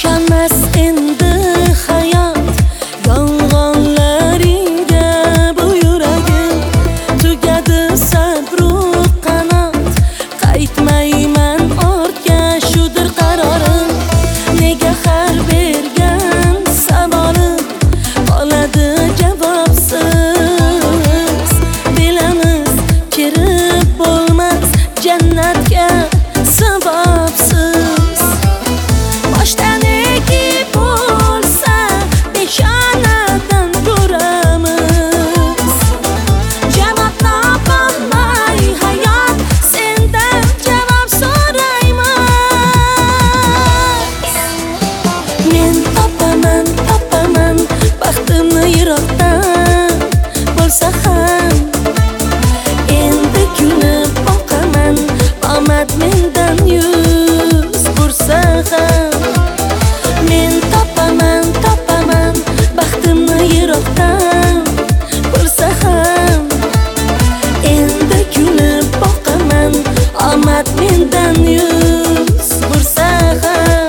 Ishonmas endi hayot yolg'onlariga, bu yuragim tugadi sabru qanot. Qaytmayman ortga, shudir qarorim. Nega har bergan savolim qoladi javobsiz? Bilamiz kirib bo'lmas jannatga sababsiz. Boshdaniki bo'lsa peshonadan ko'ramiz. Javob topolmay hayot, sendan javob so'raymiz. Men topaman baxtimni yiroqdan bo'lsa ham, endi kulib boqaman. Omad mendan yuz bursa ham, men topaman baxtimni yiroqdan bo'lsa ham, endi kulib boqaman. Omad mendan yuz bursa ham.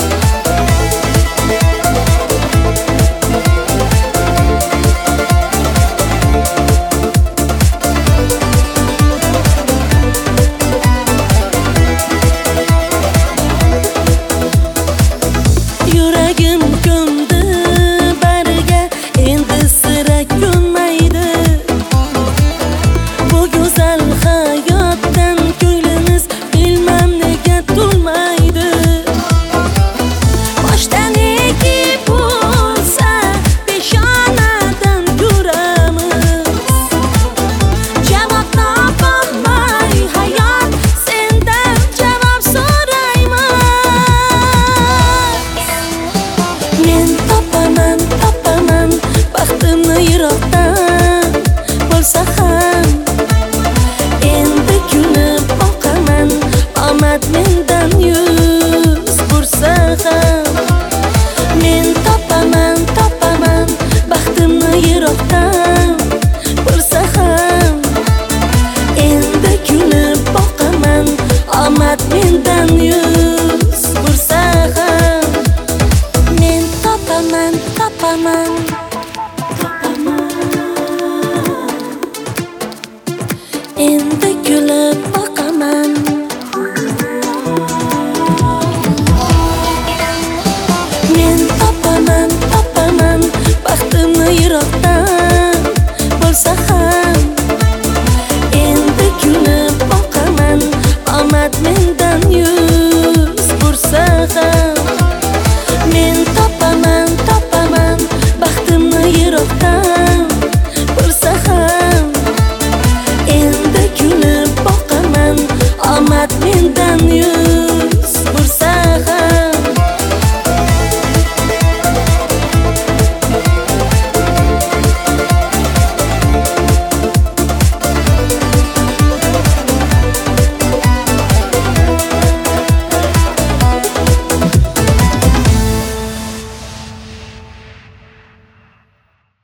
Yuragim ko'ndi bariga, endi sira ko'nmaydi. Bu go'zal hayotdan ko'nglimiz bilmam nega to'lmaydi. Boshdaniki bo'lsa peshonadan ko'ramiz. Javob topolmay hayot, sendan javob so'raymiz. Men topaman baxtimni yiroqdan bo'lsa ham, endi kulib boqaman. Omad mendan yuz bursa ham, men topaman baxtimni yiroqdan bo'lsa ham, endi kulib boqaman. Omad mendan yuz bursa ham, men topaman endi kulib boqaman. Men topaman baxtimni yiroqdan bo'lsa ham, endi kulib boqaman. Omad mendan yuz bursa ham, men topaman baxtimni yiroqdan bo'lsa ham, endi kulib boqaman. Omad mendan